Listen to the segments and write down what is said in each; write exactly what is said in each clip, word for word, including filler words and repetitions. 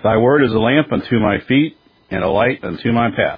Thy word is a lamp unto my feet and a light unto my path.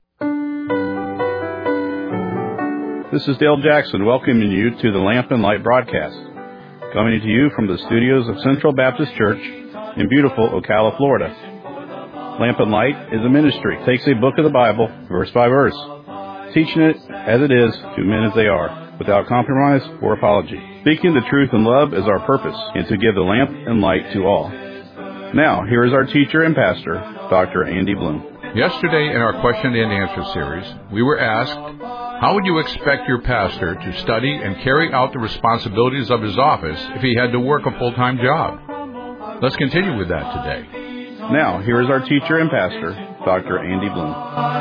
This is Dale Jackson welcoming you to the Lamp and Light broadcast, coming to you from the studios of Central Baptist Church in beautiful Ocala, Florida. Lamp and Light is a ministry, takes a book of the Bible, verse by verse, teaching it as it is to men as they are, without compromise or apology. Speaking the truth in love is our purpose, and to give the lamp and light to all. Now, here is our teacher and pastor, Doctor Andy Bloom. Yesterday in our question and answer series, we were asked, how would you expect your pastor to study and carry out the responsibilities of his office if he had to work a full-time job? Let's continue with that today. Now, here is our teacher and pastor, Doctor Andy Bloom.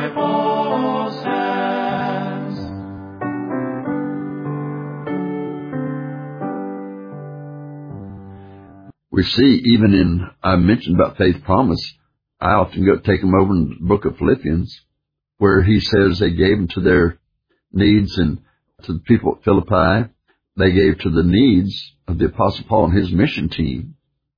We see even in, I mentioned about faith promise, I often go take them over in the book of Philippians, where he says they gave them to their needs, and to the people at Philippi, they gave to the needs of the Apostle Paul and his mission team.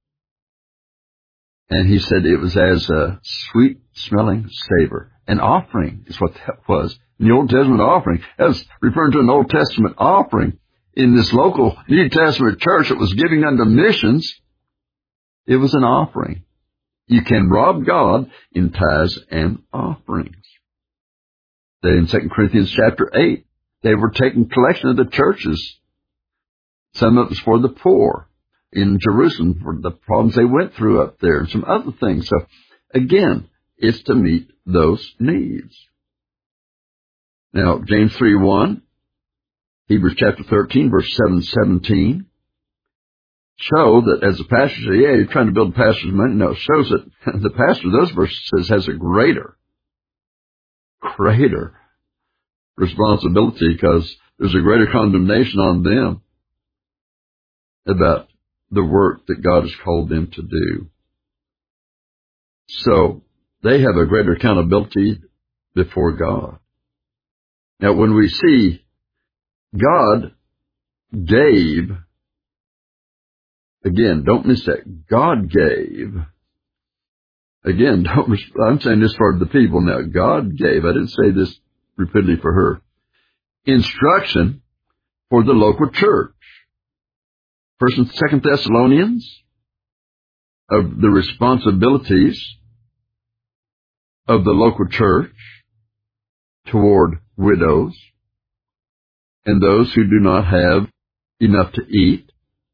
And he said it was as a sweet-smelling savor. An offering is what that was. In the Old Testament offering, that was referring to an Old Testament offering. In this local New Testament church that was giving unto missions, it was an offering. You can rob God in tithes and offerings. Then in Second Corinthians chapter eight, they were taking collection of the churches. Some of it was for the poor in Jerusalem, for the problems they went through up there, and some other things. So, again, it's to meet those needs. Now, James three one, Hebrews chapter thirteen, verse seven seventeen, show that as a pastor, yeah, you're trying to build a pastor's money. No, it shows that the pastor, those verses, has a greater greater responsibility, because there's a greater condemnation on them about the work that God has called them to do. So they have a greater accountability before God. Now, when we see God gave, again, don't miss that, God gave. Again, don't, I'm saying this for the people now. God gave, I didn't say this repeatedly for her, instruction for the local church. First and Second Thessalonians, of the responsibilities of the local church toward widows and those who do not have enough to eat.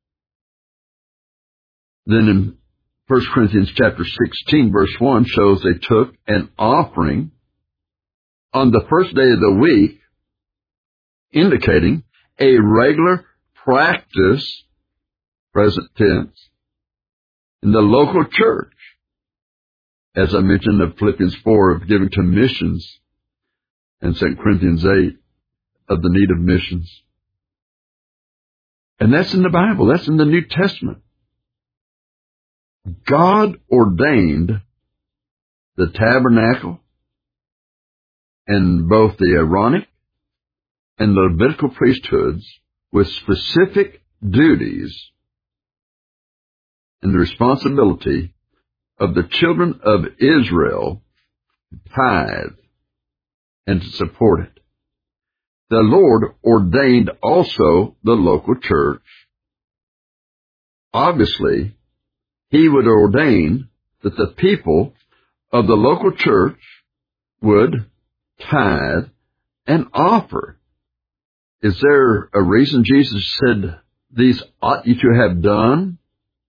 Then in First Corinthians chapter sixteen, verse one, shows they took an offering on the first day of the week, indicating a regular practice, present tense, in the local church. As I mentioned in Philippians four, of giving to missions, and Second Corinthians eight, of the need of missions. And that's in the Bible. That's in the New Testament. God ordained the tabernacle and both the Aaronic and the Levitical priesthoods with specific duties and the responsibility of the children of Israel to tithe and to support it. The Lord ordained also the local church. Obviously, He would ordain that the people of the local church would tithe and offer. Is there a reason Jesus said, these ought you to have done,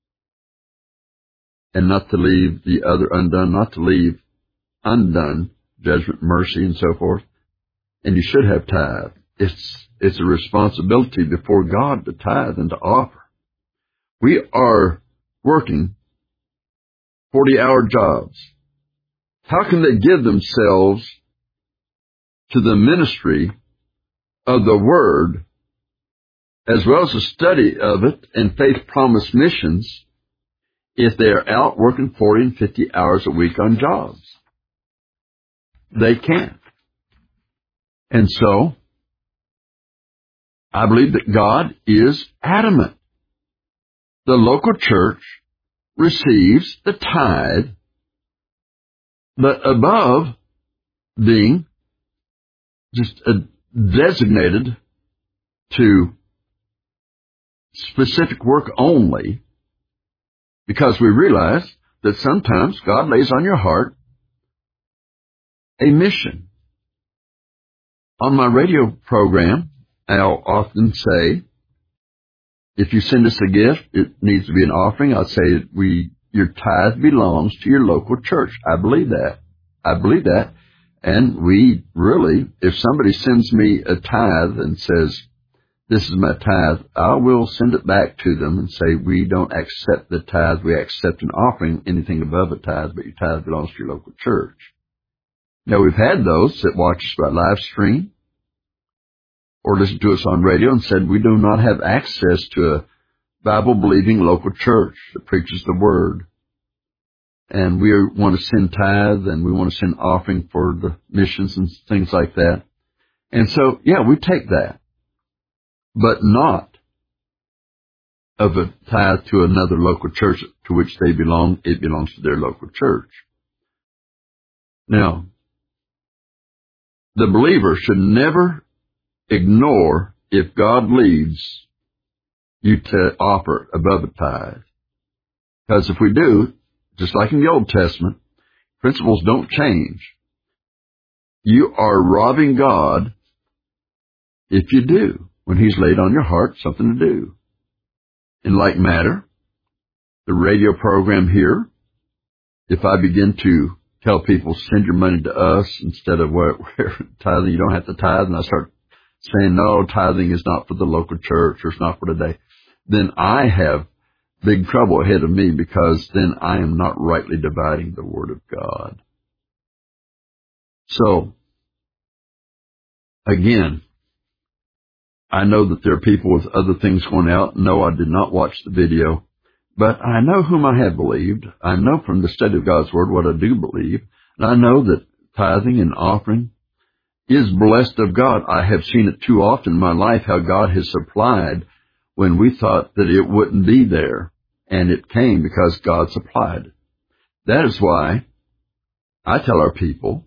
and not to leave the other undone, not to leave undone judgment, mercy, and so forth? And you should have tithe. It's, it's a responsibility before God to tithe and to offer. We are working forty-hour jobs. How can they give themselves to the ministry of the Word, as well as the study of it and faith promise missions, if they are out working forty and fifty hours a week on jobs? They can't. And so, I believe that God is adamant. The local church receives the tithe but above being just uh, designated to specific work only, because we realize that sometimes God lays on your heart a mission. On my radio program, I'll often say, if you send us a gift, it needs to be an offering. I'll say we your tithe belongs to your local church. I believe that. I believe that. And we really, if somebody sends me a tithe and says, this is my tithe, I will send it back to them and say, we don't accept the tithe. We accept an offering, anything above a tithe, but your tithe belongs to your local church. Now, we've had those that watch us by live stream or listen to us on radio and said, we do not have access to a Bible-believing local church that preaches the Word. And we want to send tithe and we want to send offering for the missions and things like that. And so, yeah, we take that, but not of a tithe to another local church to which they belong. It belongs to their local church. Now, the believer should never ignore if God leads you to offer above a tithe. Because if we do, just like in the Old Testament, principles don't change. You are robbing God if you do, when He's laid on your heart something to do. In like matter, the radio program here, if I begin to tell people, send your money to us instead of where, where tithing, you don't have to tithe, and I start saying, no, tithing is not for the local church or it's not for today, then I have big trouble ahead of me, because then I am not rightly dividing the Word of God. So, again, I know that there are people with other things going out. No, I did not watch the video, but I know whom I have believed. I know from the study of God's Word what I do believe, and I know that tithing and offering is blessed of God. I have seen it too often in my life, how God has supplied when we thought that it wouldn't be there, and it came because God supplied it. That is why I tell our people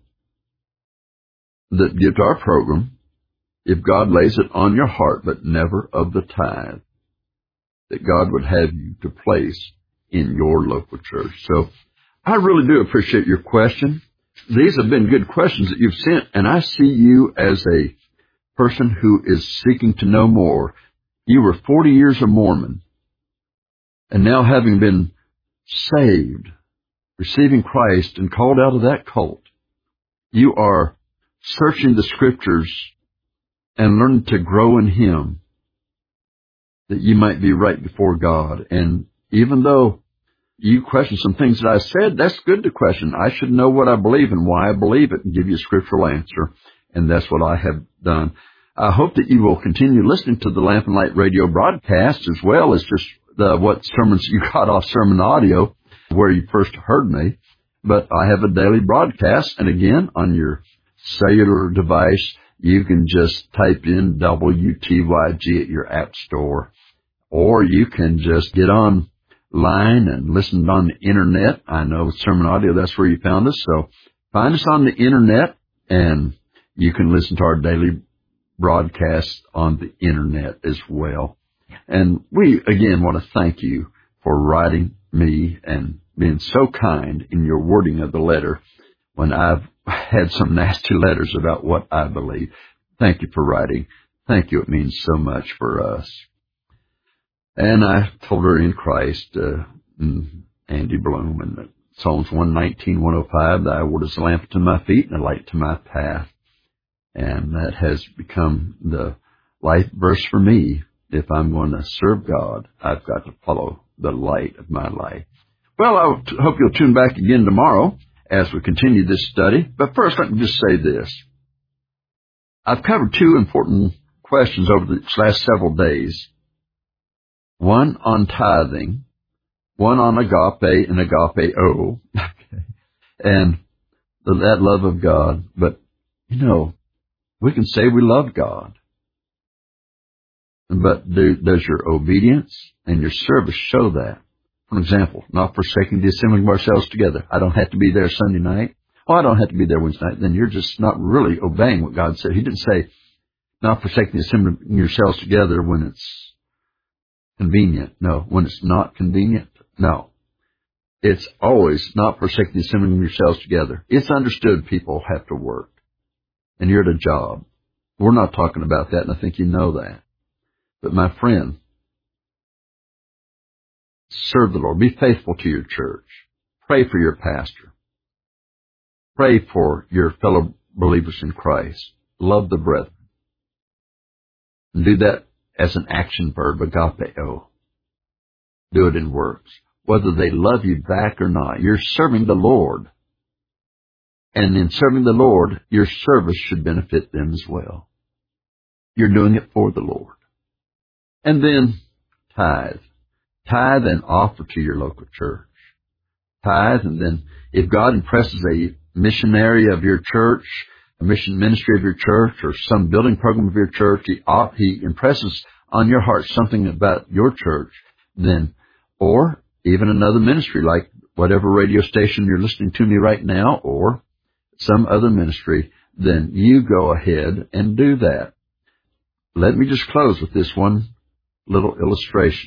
that give to our program, if God lays it on your heart, but never of the tithe, that God would have you to place in your local church. So I really do appreciate your question. These have been good questions that you've sent, and I see you as a person who is seeking to know more. You were forty years a Mormon, and now having been saved, receiving Christ, and called out of that cult, you are searching the Scriptures and learning to grow in Him, that you might be right before God. And even though you question some things that I said, that's good to question. I should know what I believe and why I believe it and give you a scriptural answer, and that's what I have done. I hope that you will continue listening to the Lamp and Light radio broadcast, as well as just the, what sermons you got off Sermon Audio, where you first heard me. But I have a daily broadcast, and again, on your cellular device, you can just type in W T Y G at your app store, or you can just get online and listen on the internet. I know Sermon Audio, that's where you found us. So find us on the internet, and you can listen to our daily broadcast on the internet as well. And we, again, want to thank you for writing me and being so kind in your wording of the letter when I've had some nasty letters about what I believe. Thank you for writing. Thank you. It means so much for us. And I told her in Christ, uh, Andy Bloom, in Psalms one nineteen, one oh five, thy word is a lamp to my feet and a light to my path. And that has become the life verse for me. If I'm going to serve God, I've got to follow the light of my life. Well, I hope you'll tune back again tomorrow as we continue this study. But first, let me just say this. I've covered two important questions over the last several days. One on tithing, one on agape and agapeo, and the, that love of God. But, you know, we can say we love God, but do, does your obedience and your service show that? For example, not forsaking the assembling of ourselves together. I don't have to be there Sunday night, oh, I don't have to be there Wednesday night, then you're just not really obeying what God said. He didn't say, not forsaking the assembling yourselves together when it's convenient. No. When it's not convenient? No. It's always not forsaking the assembling yourselves together. It's understood people have to work. And you're at a job. We're not talking about that, and I think you know that. But my friend, serve the Lord. Be faithful to your church. Pray for your pastor. Pray for your fellow believers in Christ. Love the brethren. And do that as an action verb, agapeo. Do it in works. Whether they love you back or not, you're serving the Lord. And in serving the Lord, your service should benefit them as well. You're doing it for the Lord. And then tithe. Tithe and offer to your local church. Tithe, and then if God impresses a missionary of your church, a mission ministry of your church, or some building program of your church, he, he impresses on your heart something about your church, then, or even another ministry, like whatever radio station you're listening to me right now, or some other ministry, then you go ahead and do that. Let me just close with this one little illustration.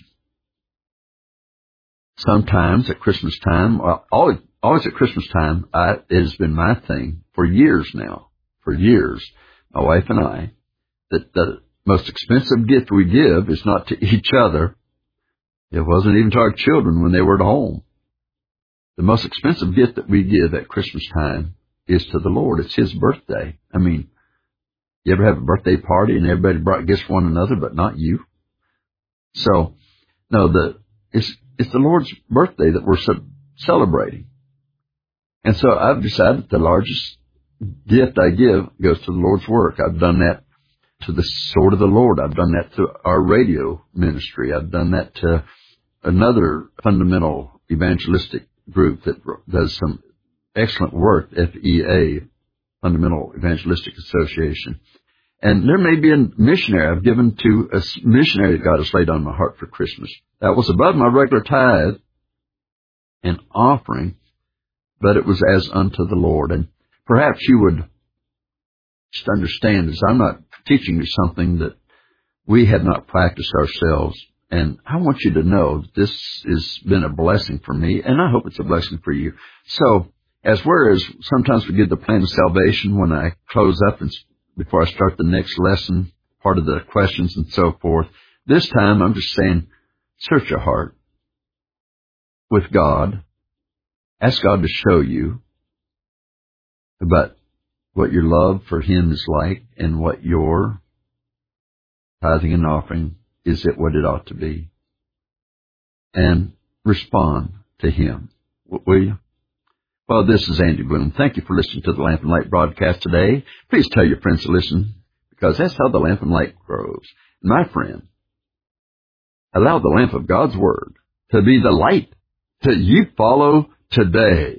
Sometimes at Christmas time, well, always, always at Christmas time, I, it has been my thing for years now, for years, my wife and I, that the most expensive gift we give is not to each other. It wasn't even to our children when they were at home. The most expensive gift that we give at Christmas time is to the Lord. It's His birthday. I mean, you ever have a birthday party and everybody brought gifts one another, but not you? So, no, the it's it's the Lord's birthday that we're celebrating. And so I've decided the largest gift I give goes to the Lord's work. I've done that to the Sword of the Lord. I've done that to our radio ministry. I've done that to another fundamental evangelistic group that does some excellent work, F E A, Fundamental Evangelistic Association. And there may be a missionary I've given to a missionary that God has laid on my heart for Christmas. That was above my regular tithe and offering, but it was as unto the Lord. And perhaps you would just understand this. I'm not teaching you something that we have not practiced ourselves. And I want you to know that this has been a blessing for me, and I hope it's a blessing for you. So, as whereas sometimes we give the plan of salvation when I close up and before I start the next lesson, part of the questions and so forth, this time I'm just saying, search your heart with God. Ask God to show you about what your love for Him is like and what your tithing and offering is it what it ought to be. And respond to Him. Will you? Well, this is Andy Bloom. Thank you for listening to the Lamp and Light broadcast today. Please tell your friends to listen, because that's how the lamp and light grows. My friend, allow the lamp of God's Word to be the light that you follow today.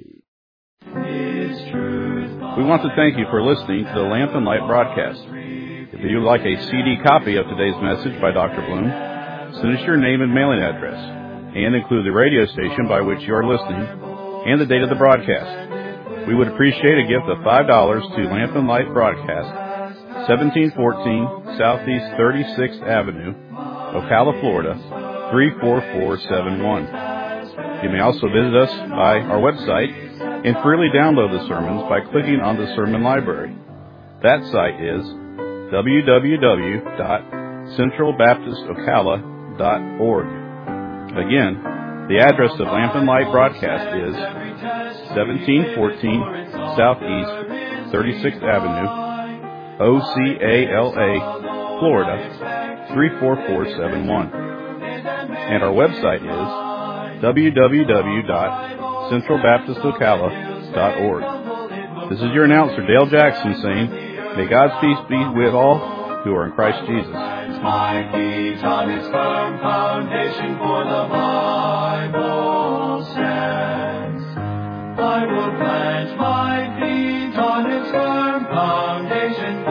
We want to thank you for listening to the Lamp and Light broadcast. If you'd like a C D copy of today's message by Doctor Bloom, send us your name and mailing address, and include the radio station by which you are listening and the date of the broadcast. We would appreciate a gift of five dollars to Lamp and Light Broadcast, seventeen fourteen Southeast thirty-sixth Avenue, Ocala, Florida, three four four seven one. You may also visit us by our website and freely download the sermons by clicking on the sermon library. That site is w w w dot central baptist ocala dot org. Again, the address of Lamp and Light Broadcast is seventeen fourteen Southeast thirty-sixth Avenue, O C A L A, Florida, three four four seven one. And our website is w w w dot central baptist ocala dot org. This is your announcer, Dale Jackson, saying, may God's peace be with all who are in Christ Jesus. My feet on its firm foundation, for the Bible stands. I will plant my feet on its firm foundation.